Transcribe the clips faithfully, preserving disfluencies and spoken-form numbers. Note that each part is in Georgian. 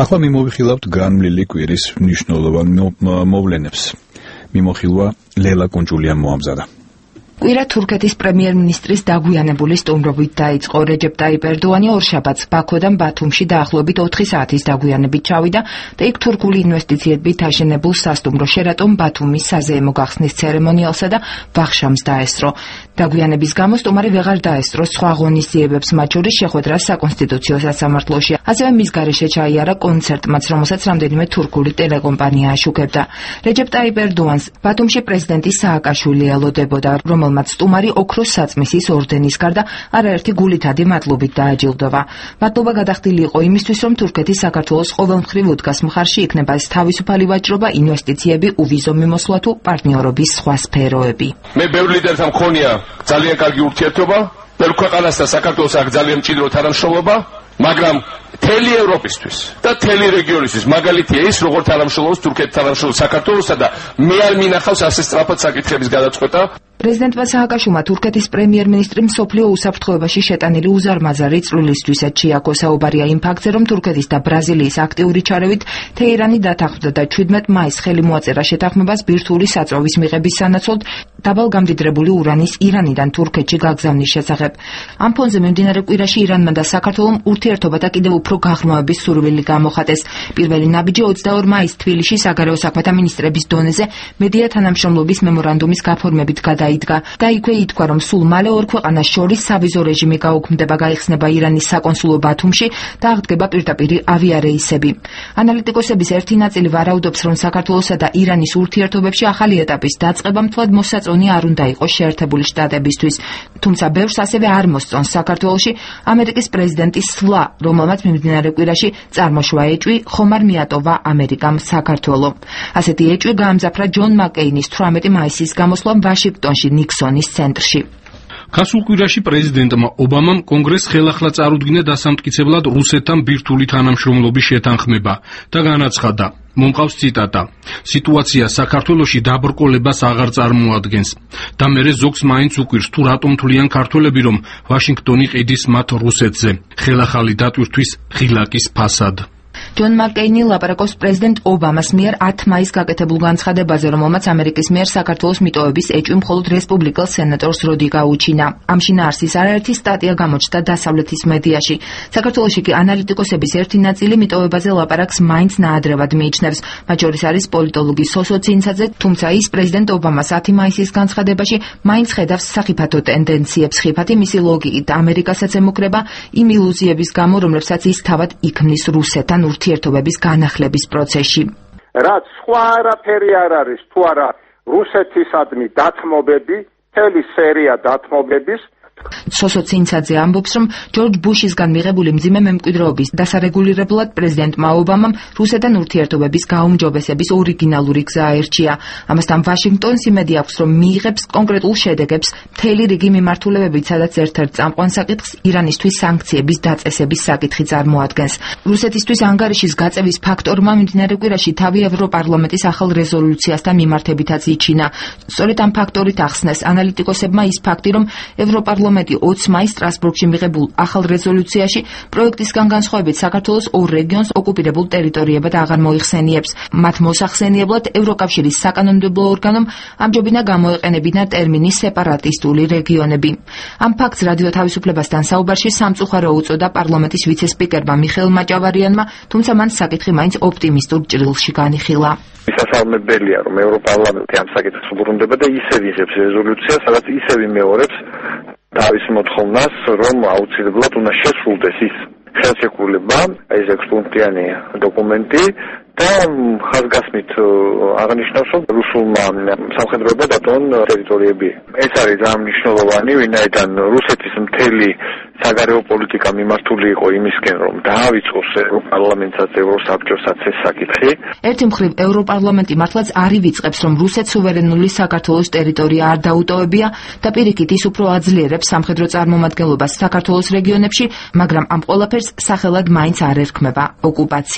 ახლა მიმოვიხილავთ განვლილი კვირის მნიშვნელოვან მოვლენებს. მიმოხილვა ლელა კუნჯულიამ მოამზადა. კვირა თურქეთის პრემიერ-მინისტრის დაგვიანებული სტუმრობით დაიწყო. რეჯეპ ტაიპ ერდოანი ორშაბათს ბაქოდან ბათუმში დაახლოებით ოთხი საათის დაგვიანებით ჩავიდა და იქ თურქული ინვესტიციებით აშენებულ სასტუმრო შერატონ ბათუმის საზეიმო გახსნის ცერემონიალსა და ვახშამს დაესწრო. დაგვიანების გამო სტუმარი ვეღარ დაესწრო სხვა ღონისძიებებს, მათ შორის შეხვედრას საკონსტიტუციო სასამართლოში. ასევე მის გარეშე ჩაიარა კონცერტმაც, რომელსაც რამდენიმე თურქული ტელეკომპანია აშუქებდა. რეჯეპ ტაიპ ერდოანს ბათუმში პრეზიდენტი სააკაშვილი ელოდებოდა, რომელმაც სტუმარი ოქროს საწმისის ორდენის გარდა არაერთი გულითადი მადლობით დააჯილდოვა. მადლობა გადახდილი იყო იმისთვის, რომ თურქეთი საქართველოს ყოველმხრივ უდგას მხარში იქნება თავისუფალი ვაჭრობა, ინვესტიციები, უვიზო მიმოსვლა თუ პარტნიორობის სხვა სფეროები. მე ბევრი ლიდერთან მქონია ძალიან კარგი ურთიერთობა, ბევრ ქვეყანასთან საქართველოს აქ ძალიან მჭიდრო თანამშრომლობა, მაგრამ მთელი ევროპისთვის და მთელი რეგიონისთვის მაგალითია ის, როგორ თანამშრომლობს თურქეთი თანამშრომლობს საქართველოსა და მე არ მინახავს ასე სწრაფად საკითხების გადაწყვეტა. პრეზიდენტმა სააკაშვილმა თურქეთის პრემიერ-მინისტრი მსოფლიო უსაფრთხოებაში შეტანილი უზარმაზარი წვლილისთვისაც შეაქო. საუბარია იმ ფაქტზე, რომ თურქეთის და ბრაზილიის აქტიური ჩარევით თეირანი დათანხმდა და ჩვიდმეტ მაისს ხელი მოაწერა შეთანხმებას ბირთვული საწვავის მიღების სანაცვლოდ დაბალგამდიდრებული ურანის ირანიდან თურქეთში გაგზავნის შესახებ. ამ ფონზე მიმდინარე კვირაში ირანმა და საქართველომ ურთიერთობათა კიდევ უფრო გაღრმავების სურვილი გამოხატეს. პირველი ნაბიჯი ოცდაორ მაისს თბილისში საგარეო საქმეთა მინისტრების დონეზე მედია თანამშრომლობის მემორანდუმის გაფორმებით გადაიდგა და იქვე ითქვა, რომ სულ მალე ორ ქვეყანას შორის სავიზო რეჟიმი გაუქმდება, გაიხსნება ირანის საკონსულო ბათუმში და აღდგება პირდაპირი ავიარეისები. ანალიტიკოსების ერთი ნაწილი ვარაუდობს, რომ საქართველოსა და ირანის ურთიერთობებში ახალი ეტაპის დაწყება მთლად მოსაწონი არ უნდა იყოს შეერთებული შტატებისთვის. თუმცა ბევრს ასევე არ მოსწონს საქართველოში ამერიკის პრეზიდენტის სვლა, რომელმაც მიმდინარე კვირაში წარმოშვა ეჭვი, ხომ არ მიატოვა ამერიკამ საქართველო. ასეთი ეჭვი გაამძაფრა ჯონ მაკეინის თვრამეტი მაისის გამოსვლამ ვაშინგტონში ნიქსონის ცენტრში. გასულ კვირაში პრეზიდენტმა ობამამ კონგრესს ხელახლა წარუდგინა დასამტკიცებლად რუსეთთან ბირთვული თანამშრომლობის შეთანხმება და განაცხადა, მომყავს ციტატა: სიტუაცია საქართველოში დაბრკოლებას აღარ წარმოადგენს და მერე ზოგს მაინც უკვირს თუ რატომ თვლიან ქართველები, რომ ვაშინგტონი ყიდის მათ რუსეთზე ხელახალი დატვირთვის ღილაკის ფასად. ჯონ მაკეინი ლაპარაკობს პრეზიდენტ ობამას მიერ ათი მაისს გაკეთებულ განცხადებაზე, რომელმაც ამერიკის მიერ საქართველოს მიტოვების ეჭვი მხოლოდ რესპუბლიკელ სენატორს როდი გაუჩინა. ამ შინაარსის არაერთი სტატია გამოჩნდა დასავლეთის მედიაში. საქართველოში კი ანალიტიკოსების ერთი ნაწილი მიტოვებაზე ლაპარაკს მაინც ნაადრევად მიიჩნევს. მათ შორის არის პოლიტოლოგი სოსო ცინცაძე, თუმცა ის პრეზიდენტ ობამას ათი მაისის განცხადებაში მაინც ხედავს სახიფათო ტენდენციებს. ხიფათი მისი ლოგიკით ამერიკასაც ემუქრება იმ ილუზიების გამო, რომლებსაც ის თავად იქმნის რუსეთთან ურთიერთობების განახლების პროცესში. რაც სხვა არაფერი არ არის, თუ არა რუსეთისადმი დათმობები, მთელი სერია დათმობების. სოსო ცინცაძე ამბობს, რომ ჯორჯ ბუშისგან მიღებული მძიმე მემკვიდრეობის დასარეგულირებლად პრეზიდენტმა ობამამ რუსეთთან ურთიერთობების გაუმჯობესების ორიგინალური გზა აერჩია. ამასთან ვაშინგტონს იმედი აქვს, რომ მიიღებს კონკრეტულ შედეგებს მთელი რიგი მიმართულებებით, სადაც ერთ-ერთ წამყვან საკითხს ირანისთვის სანქციების დაწესების საკითხი წარმოადგენს. რუსეთისთვის ანგარიშის გაწევის ფაქტორმა მიმდინარე კვირაში თავი ევროპარლამენტის ახალ რეზოლუციასთან მიმართებითაც იჩინა. სწორედ ამ ფაქტორით ახსნეს ანალიტიკოსებმა ის ფაქტი, რომ ევროპარლამენტი ოცი მაისს სტრასბურგში მიღებულ ახალ რეზოლუციაში პროექტისგან განსხვავებით საქართველოს ორ რეგიონს ოკუპირებულ ტერიტორიებად აღარ მოიხსენიებს. მათ მოსახსენიებლად ევროკავშირის საკანონმდებლო ორგანომ ამჯობინა გამოეყენებინა ტერმინი სეპარატისტული რეგიონები. ამ ფაქტს რადიო თავისუფლებასთან საუბარში სამწუხარო უწოდა პარლამენტის ვიცე-სპიკერმა მიხეილ მაჭავარიანმა, თუმცა მან საკითხი მაინც ოპტიმისტურ ჭრილში განიხილა. მისასალმებელია, რომ ევროპარლამენტი ამ საკითხს უბრუნდება და ისევ იღებს რეზოლუციას, სადაც ისევ იმეორებს თავის მოთხოვნას, რომ აუცილებლად უნდა შესრულდეს ის ხელშეკრულება, ეს ექვსპუნქტიანი დოკუმენტი და ხაზგასმით აღნიშნავს, რომ რუსულმა სამხედროებმა დატოვონ ტერიტორიები. ეს არის ძალიან მნიშვნელოვანი, ვინაიდან რუსეთის მთელი საგარეო პოლიტიკა მიმართული იყო იმისკენ, რომ დაავიწყოს ევროპარლამენტსაც, ევროსაბჭოსაც ეს საკითხი. ერთი მხრივ ევროპარლამენტი მართლაც არ ივიწყებს, რომ რუსეთს სუვერენული საქართველოს ტერიტორია არ დაუტოვებია და პირიქით ის უფრო აძლიერებს სამხედრო წარმომადგენლობას საქართველოს რეგიონებში, მაგრამ ამ ყველაფერს სახელად მაინც არ ერქმება ოკუპაცია.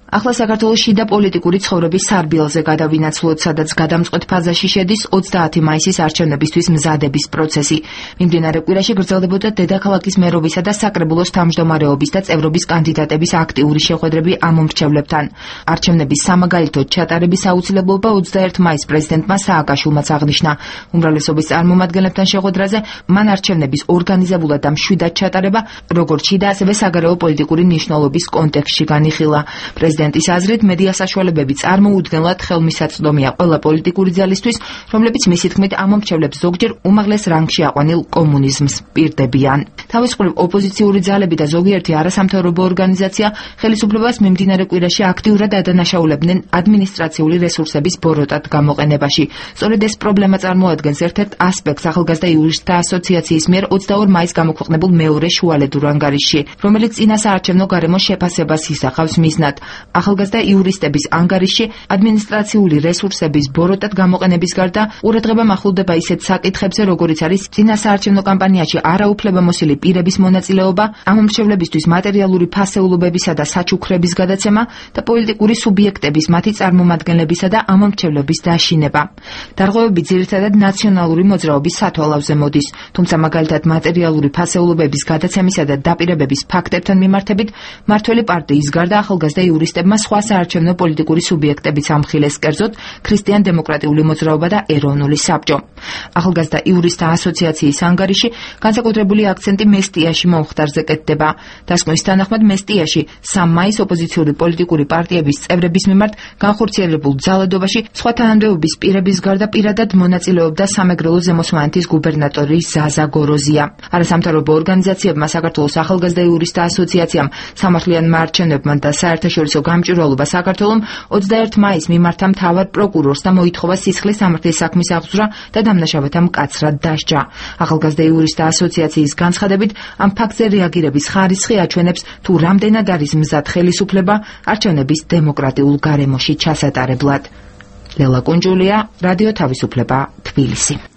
ახლა საქართველოს შიდა პოლიტიკური ცხოვრების სარბიელზე გადავინაცვლოთ, სადაც გადამწყვეტ ფაზაში შედის ოცდაათი მაისის არჩევნებისთვის მზადების პროცესი. მიმდინარე კვირაში გრძელდებოდა დედაქალაქის მერობისა და საკრებულოს თავმჯდომარეობის და წევრობის კანდიდატების აქტიური შეხვედრები ამომრჩევლებთან. არჩევნების სამაგალითოდ ჩატარების აუცილებლობა ოცდაერთ მაისს პრეზიდენტმა სააკაშვილმაც აღნიშნა. უმრავლესობის წარმომადგენლებთან შეხვედრაზე მან არჩევნების ორგანიზებულად და მშვიდად ჩატარება, როგორც შიდა, ასევე საგარეო პოლიტიკური მნიშვნელობის კონტექსტში განიხილა. პრეზიდენტის აზრით, მედია საშუალებები წარმოუდგენლად ხელმისაწვდომია ყველა პოლიტიკური ძალისთვის, რომლებიც მისი თქმით ამომრჩევლებს ზოგჯერ უმაღლეს რანგში აყვანილ კომუნიზმს პირდებიან. თავისუფლ ოპოზიციური ძალები და ზოგიერთი არასამთავრობო ორგანიზაცია ხელისუფლებას მიმდინარე კვირაში აქტიურად ადანაშაულებდნენ ადმინისტრაციული რესურსების ბოროტად გამოყენებაში. სწორედ ეს პრობლემა წარმოადგენს ერთ-ერთ ასპექტს ახალგაზრდა იურისტთა ასოციაციის მიერ ოცდაორ მაისს გამოქვეყნებულ მეორე შუალედურ ანგარიშში, რომელიც წინა საარჩევნო გარემოს შეფასებას ისახავს მიზნად. ახალგაზრდა იურისტების ანგარიშში ადმინისტრაციული რესურსების ბოროტად გამოყენების გარდა ყურადღება მახვილდება ისეთ საკითხებზე, როგორიც არის წინა საარჩევნო კამპანიაში არაუფლებამოსილი პირების მონაწილეობა, ამომრჩევლებისთვის მატერიალური ფასეულობებისა და საჩუქრების გადაცემა და პოლიტიკური სუბიექტების, მათი წარმომადგენლებისა და ამომრჩევლების დაშინება. დარღვევები ძირითადად ნაციონალური მოძრაობის სათვალავზე მოდის, თუმცა მაგალითად მატერიალური ფასეულობების გადაცემისა და დაპირებების ფაქტებთან მიმართებით მმართველი პარტიის გარდა ახალგაზრდა იურისტებმა სხვა საარჩევნო პოლიტიკური სუბიექტებიც ამხილეს, კერძოდ ქრისტიან-დემოკრატიული მოძრაობა და ეროვნული საბჭო. ახალგაზრდა იურისტთა ასოციაციის ანგარიში განსაკუთრებული აქცენტი მესტიაში მომხდარზე კეთდება. დასკვნის თანახმად მესტიაში სამ მაისს ოპოზიციური პოლიტიკური პარტიების წევრების მიმართ განხორციელებულ ძალადობაში სხვა თანამდებობის პირების გარდა პირადად მონაწილეობდა სამეგრელო ზემოსვანეთის გუბერნატორი ზაზა გოროზია. არასამთავრობო ორგანიზაციებმა საქართველოს ახალგაზრდა იურისტთა ასოციაციამ, სამართლიანმა არჩევნებმა და საერთაშორისო გამჭვირვალობა საქართველომ ოცდაერთ მაისს მიმართა მთავარ პროკურორს და მოითხოვა სისხლის სამართლის საქმის აღძვრა და დამნაშავეთა მკაცრად დასჯა. ახალგაზრდა იურისტთა ასოციაციის განცხადებით, ამ ფაქტზე რეაგირების ხარისხი აჩვენებს, თუ რამდენად არის მზად ხელისუფლება არჩევნების დემოკრატიულ გარემოში ჩასატარებლად. ლელა კუნჯულია, რადიო თავისუფლება, თბილისი.